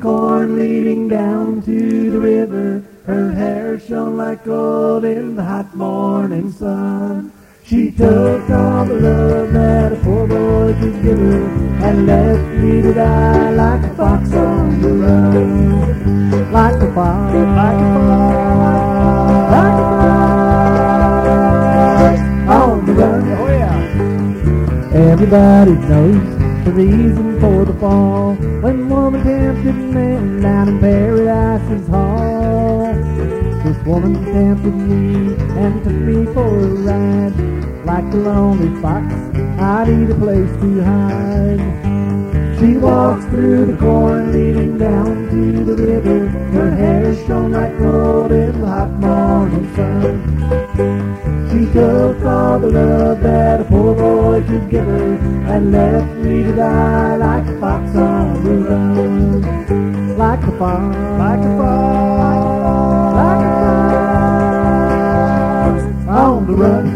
corn leading down to the river. Her hair shone like gold in the hot morning sun. She took all the love that a poor boy could give her and left me to die like a fox on the run. Like a fox, like a fox, like a fox on the run. Oh yeah. Everybody knows the reason for the fall, when woman tempted man down in Paradise's hall. This woman tempted me and took me for a ride. Like a lonely fox, I need a place to hide. She walks through the corn leading down to the river. Her hair shone like gold in the hot morning sun. She took all the love that a poor boy could give her and left me to die like a fox on the run. Like a fox, like a fox, like a fox on the run.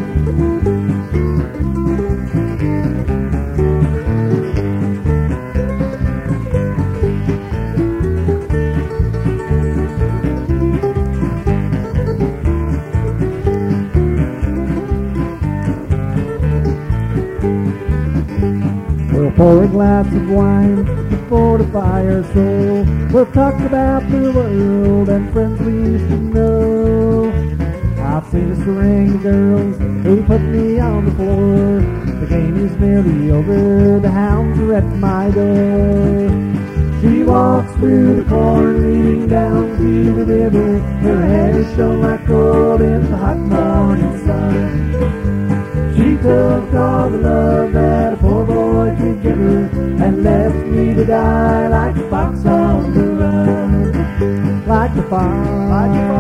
We'll pour a glass of wine to fortify our soul. We'll talk about the world and friends we used to know. I've seen a string of girls who put me on the floor. The game is nearly over, the hounds are at my door. She walks through the corn leading down to the river. Her hair shone like gold in the hot morning sun. She took all the love that a poor boy could give her and left me to die like a fox on the run. Like a fox, like a fox.